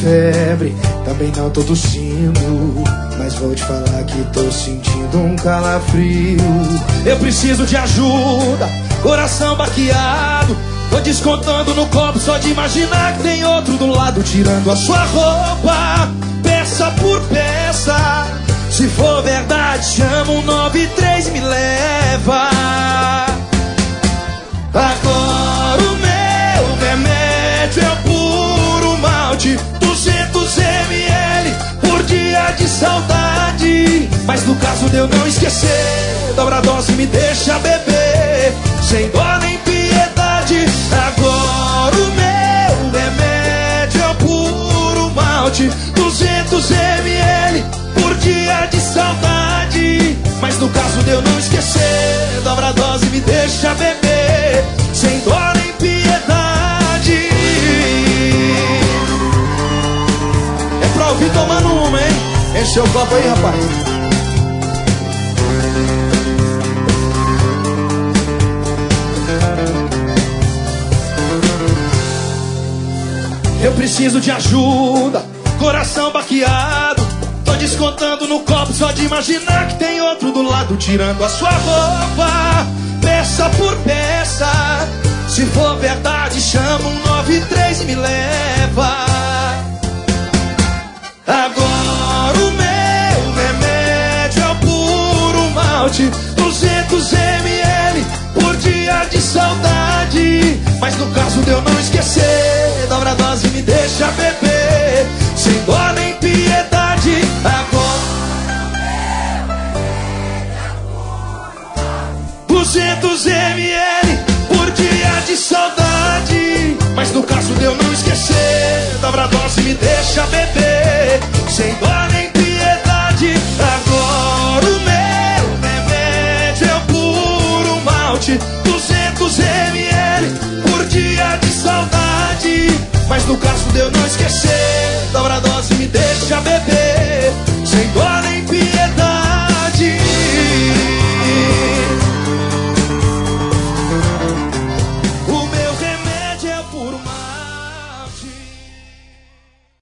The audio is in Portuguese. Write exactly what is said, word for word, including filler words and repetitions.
febre, também não tô tossindo, mas vou te falar que tô sentindo um calafrio. Eu preciso de ajuda, coração baqueado. Tô descontando no copo só de imaginar que tem outro do lado tirando a sua roupa, peça por peça. Se for verdade, chama um nove três e me leva. Agora o meu remédio é o puro malte, duzentos mililitros por dia de saudade. Mas no caso de eu não esquecer, dobra a dose e me deixa beber, sem dó nem piedade. Agora o meu remédio é o puro malte, duzentos mililitros por dia de saudade. Mas no caso de eu não esquecer, dobra a dose e me deixa beber, sem dó nem piedade. É pra ouvir tomando uma, hein? Enche o copo aí, rapaz. Eu preciso de ajuda, coração baqueado. Tô descontando no copo só de imaginar que tem outro do lado tirando a sua roupa, peça por peça. Se for verdade, chama um nove três e me leva. Agora o meu remédio é o puro malte, duzentos mililitros por dia de saudade. Mas no caso de eu não esquecer, dobra a dose e me deixa beber, sem dó nem piedade. duzentos mililitros por dia de saudade. Mas no caso de eu não esquecer, dobra a dose e me deixa beber, sem dó nem piedade. Agora o meu remédio é o puro malte, duzentos mililitros por dia de saudade. Mas no caso de eu não esquecer, dobra a dose e me deixa beber,